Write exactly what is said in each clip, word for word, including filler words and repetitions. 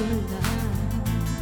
alive.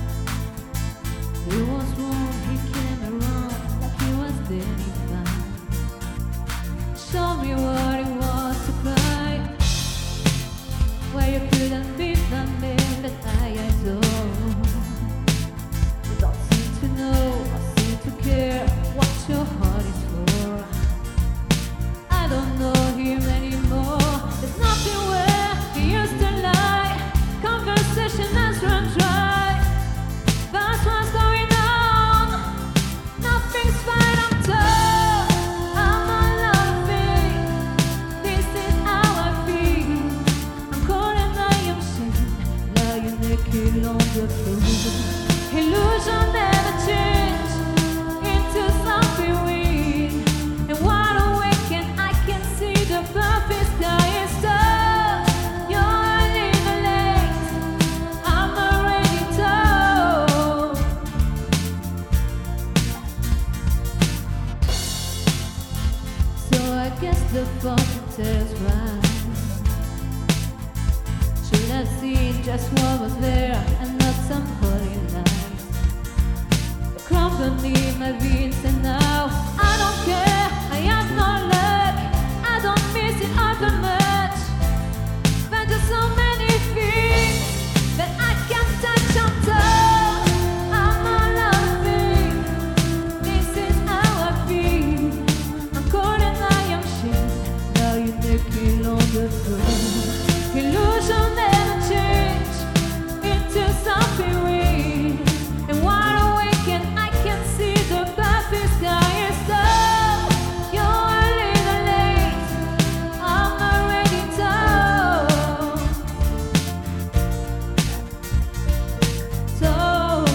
It was wrong, he came around like he was dignified. Show me what it was to cry, where you couldn't be the man that I adore. You don't seem to know or seem to care what your heart is for. I don't know him anymore. There's nothing where he used to lie. Conversation has run dry. That's what's going on. Nothing's fine, I'm told. I'm not loving. This is how I feel. I'm cold and I am sick, lying naked on the floor. Illusion never changed into something weird. And wide awake and I can see the perfect sky is dark. You're a little late, I'm already told. So I guess the fortune tells right. Should have seen just what was there and not some holy light. The crumb beneath my veins and now I don't care, I have no luck. I don't miss it all too much. But there's so many things that I can't touch on top. I'm not loving. This is how I feel. I'm cold and I am shit. Now you're naked on the floor. Illusion never change into something weird. And wide awake and I can see the perfect sky is dark. You're a little late, I'm already told. Told.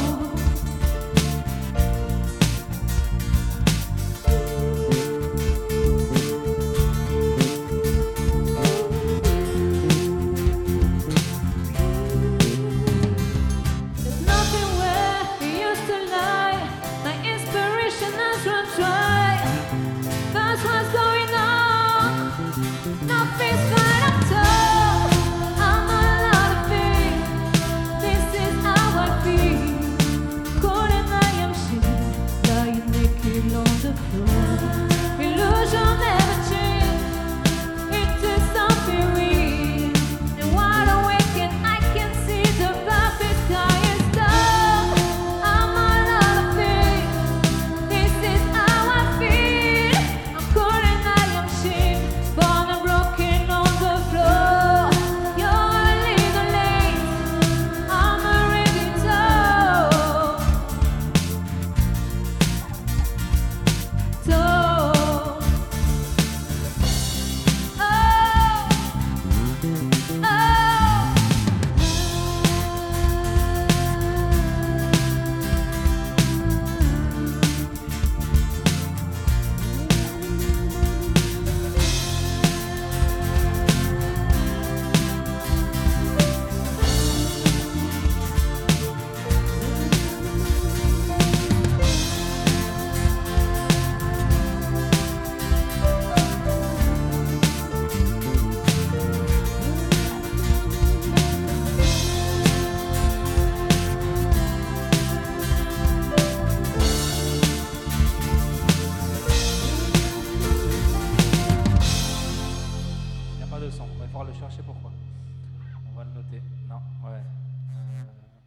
There's nothing where he used to lie. My inspiration has run dry. That's what's going on. Nothing's fine, I'm told. I'm a lot of things. This is how I feel. Cold and I am shit, lying naked on the floor. Illusion never changed into something weird. And wide awake and I can see the perfect sky is dark. I'm a lot of things. This is how I feel. I'm cold and I am shit, born and broken on the floor. You're a little late, I'm already told. Told. Oh, Il n'y a pas de son, il va falloir le chercher pourquoi. On va le noter. Non, ouais. Euh,